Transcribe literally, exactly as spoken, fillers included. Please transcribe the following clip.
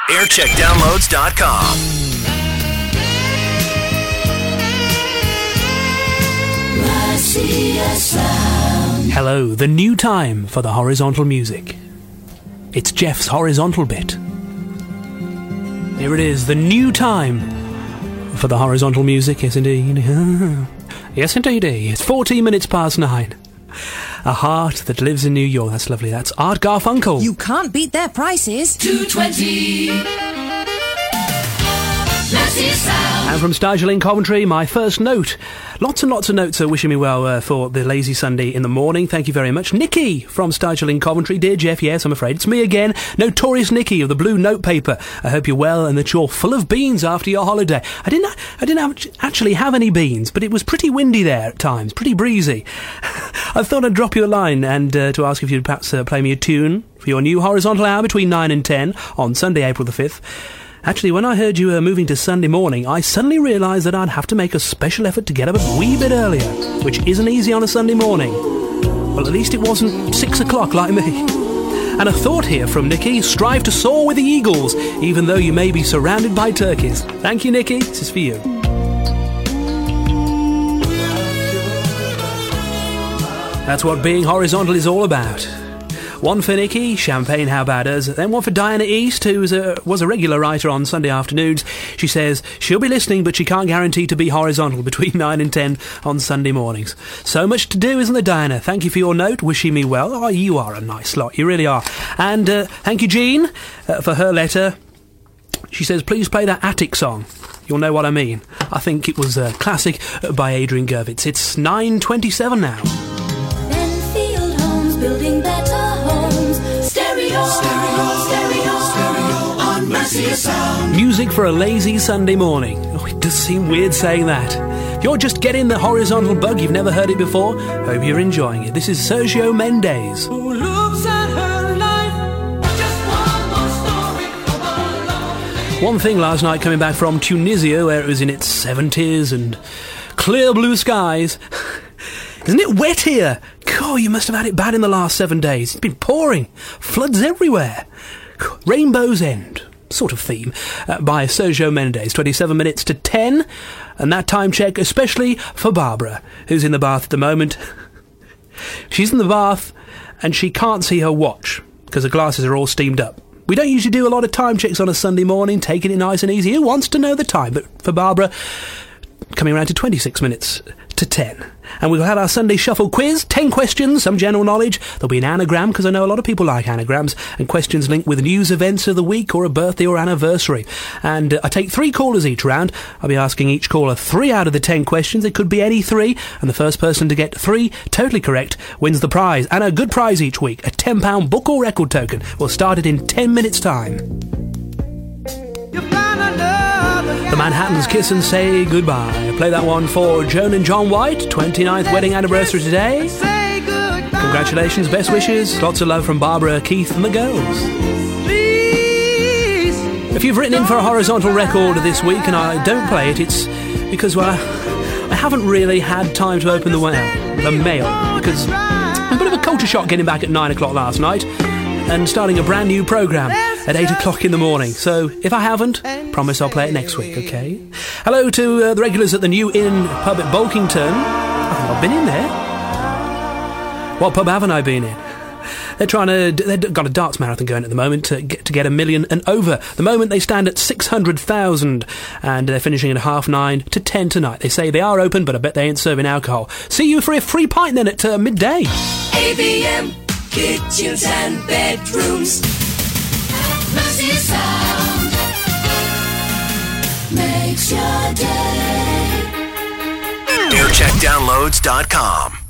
aircheck downloads dot com. Hello, the new time for the horizontal music. It's Jeff's horizontal bit. Here it is, the new time for the horizontal music. Yes, indeed. Yes, indeed. It's fourteen minutes past nine. A heart that lives in New York. That's lovely. That's Art Garfunkel. You can't beat their prices. two twenty. And from Stigel in Coventry, my first note. Lots and lots of notes are wishing me well uh, for the lazy Sunday in the morning. Thank you very much. Nikki from Stigel in Coventry. Dear Jeff, yes, I'm afraid it's me again. Notorious Nikki of the blue notepaper. I hope you're well and that you're full of beans after your holiday. I didn't I didn't have, actually have any beans, but it was pretty windy there at times, pretty breezy. I thought I'd drop you a line and uh, to ask if you'd perhaps uh, play me a tune for your new horizontal hour between nine and ten on Sunday, April the fifth. Actually, when I heard you were moving to Sunday morning, I suddenly realised that I'd have to make a special effort to get up a wee bit earlier, which isn't easy on a Sunday morning. Well, at least it wasn't six o'clock like me. And a thought here from Nikki: strive to soar with the eagles, even though you may be surrounded by turkeys. Thank you, Nikki. This is for you. That's what being horizontal is all about. One for Nikki, Champagne How About Us. Then one for Diana East, who was a, was a regular writer on Sunday afternoons. She says she'll be listening, but she can't guarantee to be horizontal between nine and ten on Sunday mornings. So much to do, isn't there, Diana? Thank you for your note, wishing me well. Oh, you are a nice lot, you really are. And uh, thank you, Jean, uh, for her letter. She says, please play that Attic song. You'll know what I mean. I think it was a classic by Adrian Gervitz. It's nine twenty-seven now. Benfield Homes, building better homes. Stereo, stereo, stereo, stereo on Mercia Sound. Music for a lazy Sunday morning. Oh, it does seem weird saying that. If you're just getting the horizontal bug, you've never heard it before, hope you're enjoying it. This is Sergio Mendes. Who looks at her life? Just one more story of our love. One thing last night coming back from Tunisia, where it was in its seventies and clear blue skies. Isn't it wet here? God, you must have had it bad in the last seven days. It's been pouring. Floods everywhere. Rainbow's End, sort of theme, uh, by Sergio Mendes. twenty-seven minutes to ten. And that time check, especially for Barbara, who's in the bath at the moment. She's in the bath and she can't see her watch because her glasses are all steamed up. We don't usually do a lot of time checks on a Sunday morning, taking it nice and easy. Who wants to know the time? But for Barbara, coming around to twenty-six minutes to ten. And we'll have our Sunday Shuffle quiz, ten questions, some general knowledge. There'll be an anagram, because I know a lot of people like anagrams, and questions linked with news events of the week or a birthday or anniversary. And uh, I take three callers each round. I'll be asking each caller three out of the ten questions. It could be any three, and the first person to get three totally correct wins the prize. And a good prize each week, a ten pound book or record token. We'll start it in ten minutes' time. The Manhattans Kiss and Say Goodbye. Play that one for Joan and John White, twenty-ninth wedding anniversary today. Congratulations, best wishes, lots of love from Barbara, Keith and the girls. If you've written in for a horizontal record this week and I don't play it, it's because, well, I haven't really had time to open the, well, the mail, because a bit of a culture shock getting back at nine o'clock last night and starting a brand new programme at eight o'clock in the morning. So, if I haven't, promise I'll play it next week, okay? Hello to uh, the regulars at the New Inn pub at Bolkington. I think I've been in there. What pub haven't I been in? They're trying to... They've got a darts marathon going at the moment to get, to get a million and over. At the moment, they stand at six hundred thousand, and they're finishing at half nine to ten tonight. They say they are open, but I bet they ain't serving alcohol. See you for a free pint then at uh, midday. A B M Kitchens and Bedrooms. Mercia Sound makes your day. aircheck downloads dot com